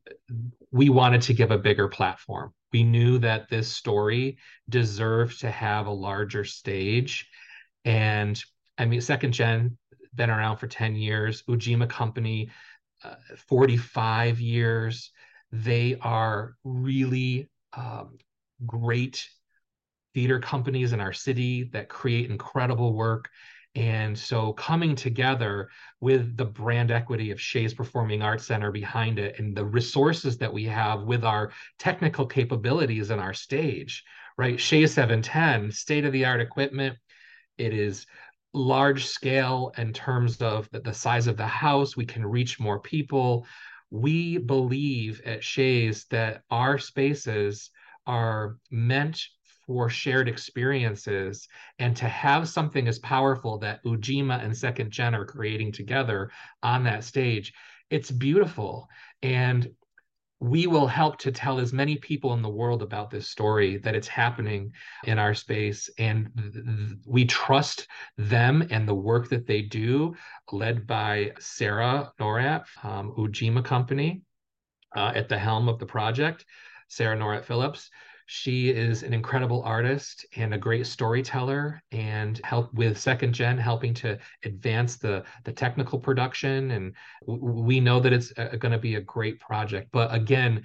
we wanted to give a bigger platform. We knew that this story deserved to have a larger stage. And I mean, Second Gen, been around for ten years, Ujima Company, uh, forty-five years. They are really um, great theater companies in our city that create incredible work. And so coming together with the brand equity of Shays Performing Arts Center behind it, and the resources that we have with our technical capabilities in our stage, right? Shays seven ten, state-of-the-art equipment. It is large scale in terms of the, the size of the house. We can reach more people. We believe at Shays that our spaces are meant for shared experiences, and to have something as powerful that Ujima and Second Gen are creating together on that stage, it's beautiful. And we will help to tell as many people in the world about this story, that it's happening in our space. And th- we trust them and the work that they do, led by Sarah Norat, um, Ujima Company, uh, at the helm of the project, Sarah Norat Phillips. She is an incredible artist and a great storyteller, and help with Second Gen, helping to advance the, the technical production. And w- we know that it's going to be a great project. But again,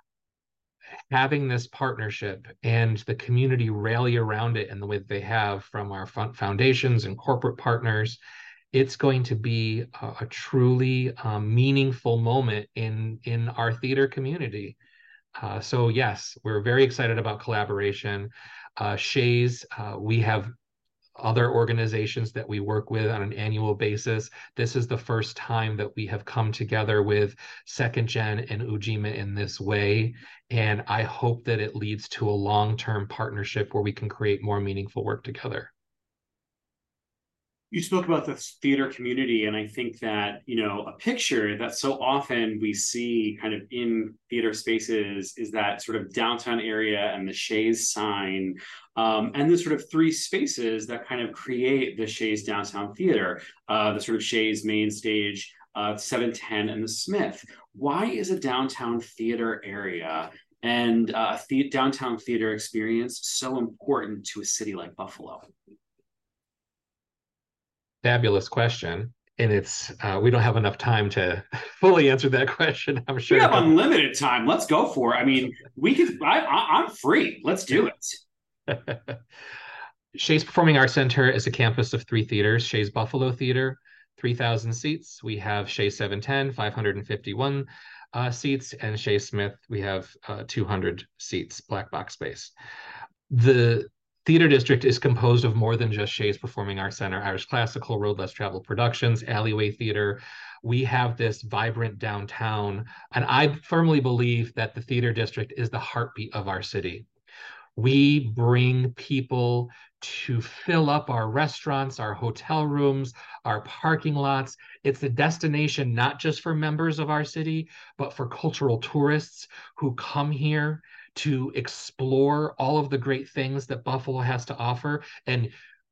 having this partnership and the community rally around it in the way that they have from our foundations and corporate partners, it's going to be a, a truly um, meaningful moment in, in our theater community. Uh, so yes, we're very excited about collaboration. Uh, Shays, uh, we have other organizations that we work with on an annual basis. This is the first time that we have come together with Second Gen and Ujima in this way. And I hope that it leads to a long-term partnership where we can create more meaningful work together. You spoke about the theater community, and I think that, you know, a picture that so often we see kind of in theater spaces is that sort of downtown area and the Shays sign, um, and the sort of three spaces that kind of create the Shays Downtown Theater, uh, the sort of Shays main stage, uh, seven ten, and the Smith. Why is a downtown theater area and uh, a the downtown theater experience so important to a city like Buffalo? Fabulous question. And it's, uh, we don't have enough time to fully answer that question, I'm sure. We have unlimited time. Let's go for it. I mean, we could, I, I, I'm free. Let's do it. Shays Performing Arts Center is a campus of three theaters: Shays Buffalo Theater, three thousand seats. We have Shays seven ten, five hundred fifty-one uh, seats, and Shays Smith, we have uh, two hundred seats, black box space. The theater district is composed of more than just Shays Performing Arts Center, Irish Classical, Road Less Traveled Productions, Alleyway Theater. We have this vibrant downtown, and I firmly believe that the theater district is the heartbeat of our city. We bring people to fill up our restaurants, our hotel rooms, our parking lots. It's a destination not just for members of our city, but for cultural tourists who come here to explore all of the great things that Buffalo has to offer. And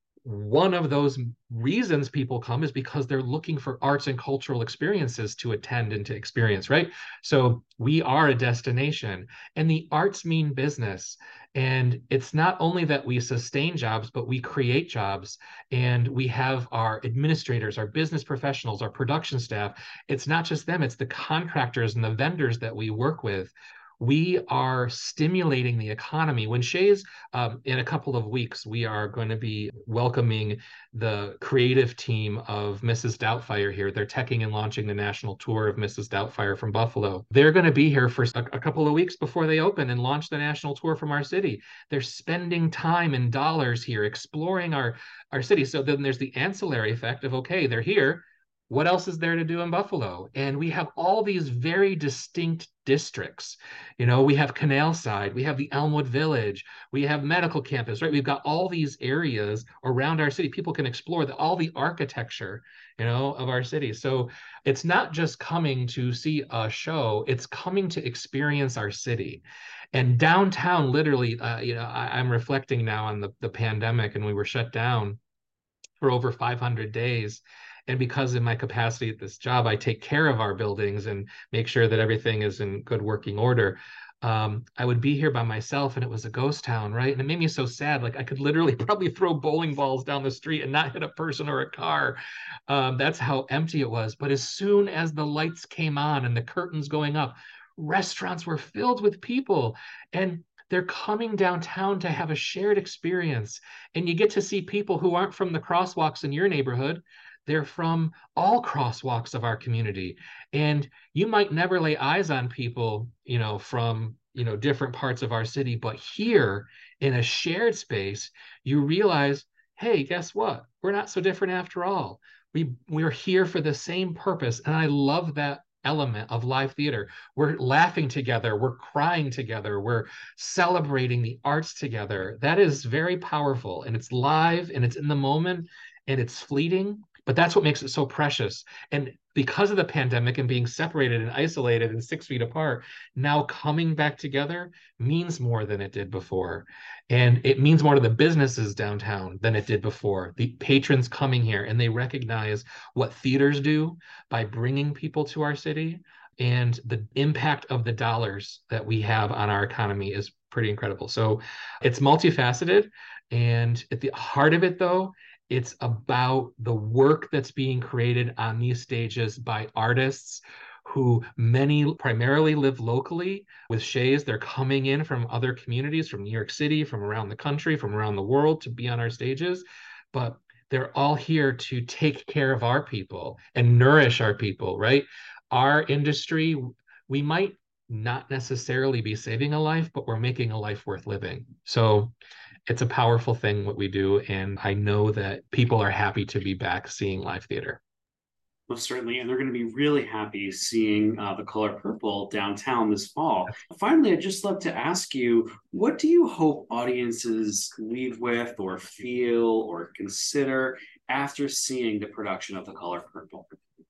one of those reasons people come is because they're looking for arts and cultural experiences to attend and to experience, right? So we are a destination, and the arts mean business. And it's not only that we sustain jobs, but we create jobs. And we have our administrators, our business professionals, our production staff. It's not just them, it's the contractors and the vendors that we work with. We are stimulating the economy. When Shea's, um, in a couple of weeks, we are going to be welcoming the creative team of Missus Doubtfire here. They're teching and launching the national tour of Missus Doubtfire from Buffalo. They're going to be here for a, a couple of weeks before they open and launch the national tour from our city. They're spending time and dollars here, exploring our, our city. So then there's the ancillary effect of, okay, they're here. What else is there to do in Buffalo? And we have all these very distinct districts. You know, we have Canal Side, we have the Elmwood Village, we have Medical Campus, right? We've got all these areas around our city. People can explore the, all the architecture, you know, of our city. So it's not just coming to see a show, it's coming to experience our city. And downtown, literally, uh, you know, I, I'm reflecting now on the, the pandemic, and we were shut down for over five hundred days. And because in my capacity at this job, I take care of our buildings and make sure that everything is in good working order. Um, I would be here by myself, and it was a ghost town, right? And it made me so sad. Like I could literally probably throw bowling balls down the street and not hit a person or a car. Um, that's how empty it was. But as soon as the lights came on and the curtains going up, restaurants were filled with people. And they're coming downtown to have a shared experience. And you get to see people who aren't from the crosswalks in your neighborhood. They're from all crosswalks of our community. And you might never lay eyes on people, you know, from, you know, different parts of our city, but here in a shared space, you realize, hey, guess what? We're not so different after all. We we're here for the same purpose. And I love that element of live theater. We're laughing together, we're crying together, we're celebrating the arts together. That is very powerful, and it's live and it's in the moment and it's fleeting. But that's what makes it so precious. And because of the pandemic and being separated and isolated and six feet apart, now coming back together means more than it did before. And it means more to the businesses downtown than it did before. The patrons coming here, and they recognize what theaters do by bringing people to our city, and the impact of the dollars that we have on our economy is pretty incredible. So it's multifaceted. And at the heart of it, though, it's about the work that's being created on these stages by artists who many primarily live locally with Shea's. They're coming in from other communities, from New York City, from around the country, from around the world to be on our stages. But they're all here to take care of our people and nourish our people, right? Our industry, we might not necessarily be saving a life, but we're making a life worth living. So it's a powerful thing what we do, and I know that people are happy to be back seeing live theater. Most certainly, and they're going to be really happy seeing uh, The Color Purple downtown this fall. Finally, I'd just love to ask you, what do you hope audiences leave with or feel or consider after seeing the production of The Color Purple?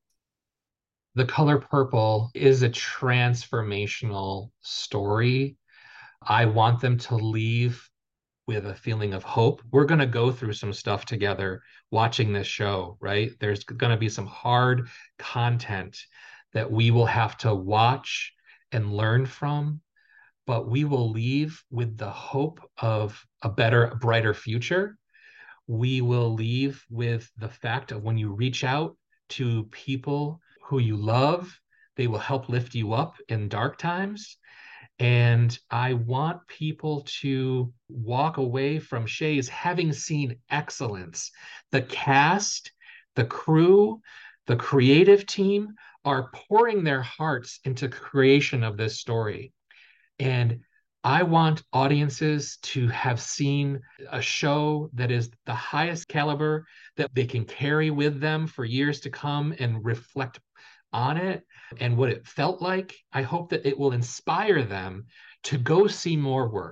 The Color Purple is a transformational story. I want them to leave with a feeling of hope. We're going to go through some stuff together watching this show, right? There's going to be some hard content that we will have to watch and learn from, but we will leave with the hope of a better, brighter future. We will leave with the fact of when you reach out to people who you love, they will help lift you up in dark times. And I want people to walk away from Shea's having seen excellence. The cast, the crew, the creative team are pouring their hearts into creation of this story. And I want audiences to have seen a show that is the highest caliber, that they can carry with them for years to come and reflect on it and what it felt like. I hope that it will inspire them to go see more work,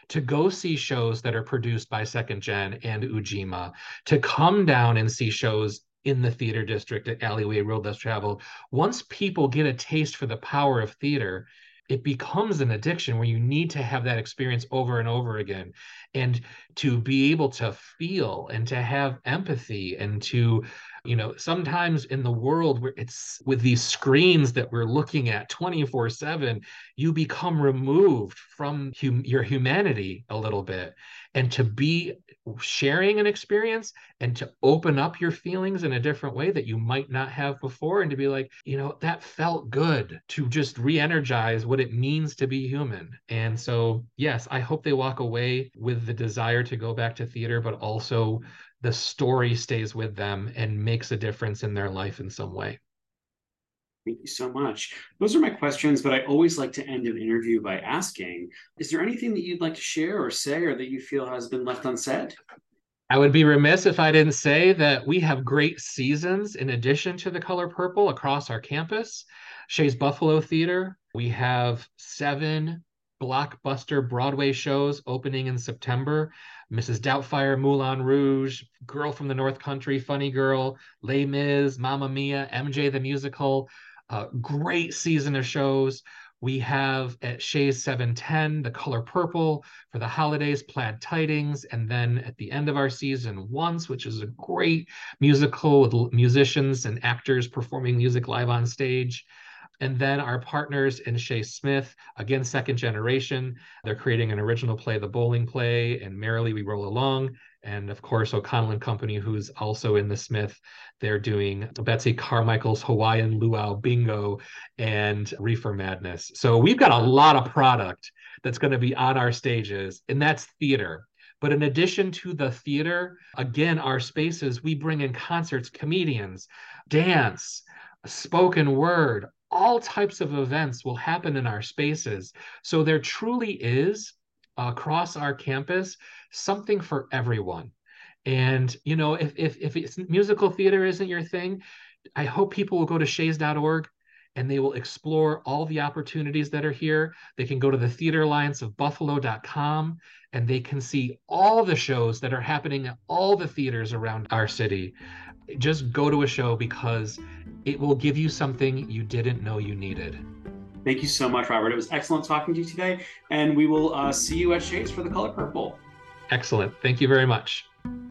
to go see shows that are produced by Second Gen and Ujima, to come down and see shows in the theater district at Alleyway Road Less Traveled. Once people get a taste for the power of theater, it becomes an addiction where you need to have that experience over and over again, and to be able to feel and to have empathy, and to, you know, sometimes in the world where it's with these screens that we're looking at twenty-four seven, you become removed from hum- your humanity a little bit. And to be sharing an experience and to open up your feelings in a different way that you might not have before, and to be like, you know, that felt good, to just re-energize what it means to be human. And so, yes, I hope they walk away with the desire to go back to theater, but also the story stays with them and makes a difference in their life in some way. Thank you so much. Those are my questions, but I always like to end an interview by asking, is there anything that you'd like to share or say, or that you feel has been left unsaid? I would be remiss if I didn't say that we have great seasons in addition to The Color Purple across our campus. Shea's Buffalo Theater, we have seven blockbuster Broadway shows opening in September. Missus Doubtfire, Moulin Rouge, Girl from the North Country, Funny Girl, Les Mis, Mamma Mia, M J the Musical. Uh, great season of shows. We have at Shea's seven ten, The Color Purple, for the holidays, Plaid Tidings, and then at the end of our season, Once, which is a great musical with musicians and actors performing music live on stage. And then our partners in Shea Smith, again, second generation. They're creating an original play, The Bowling Play, and Merrily We Roll Along. And of course, O'Connell and Company, who's also in the Smith, they're doing Betsy Carmichael's Hawaiian Luau Bingo and Reefer Madness. So we've got a lot of product that's going to be on our stages, and that's theater. But in addition to the theater, again, our spaces, we bring in concerts, comedians, dance, spoken word, all types of events will happen in our spaces. So there truly is, across our campus, something for everyone. And, you know, if, if, if it's musical theater isn't your thing, I hope people will go to shays dot org and they will explore all the opportunities that are here. They can go to the theater alliance of buffalo dot com and they can see all the shows that are happening at all the theaters around our city. Just go to a show because it will give you something you didn't know you needed. Thank you so much, Robert. It was excellent talking to you today, and we will uh, see you at Shea's for The Color Purple. Excellent. Thank you very much.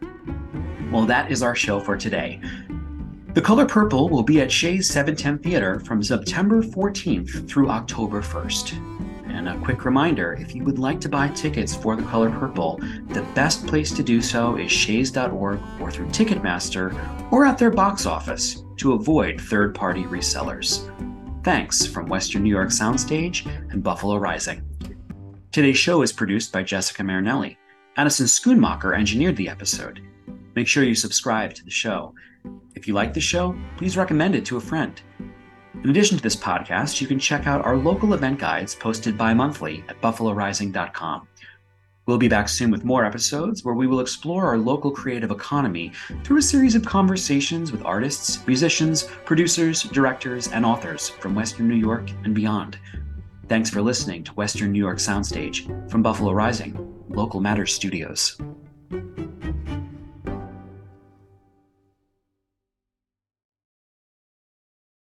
Well, that is our show for today. The Color Purple will be at Shea's seven ten Theater from September fourteenth through October first. And a quick reminder, if you would like to buy tickets for The Color Purple, the best place to do so is shays dot org or through Ticketmaster or at their box office to avoid third-party resellers. Thanks from Western New York Soundstage and Buffalo Rising. Today's show is produced by Jessica Marinelli. Addison Schoonmacher engineered the episode. Make sure you subscribe to the show. If you like the show, please recommend it to a friend. In addition to this podcast, you can check out our local event guides posted bi-monthly at buffalo rising dot com. We'll be back soon with more episodes where we will explore our local creative economy through a series of conversations with artists, musicians, producers, directors, and authors from Western New York and beyond. Thanks for listening to Western New York Soundstage from Buffalo Rising, Local Matters Studios.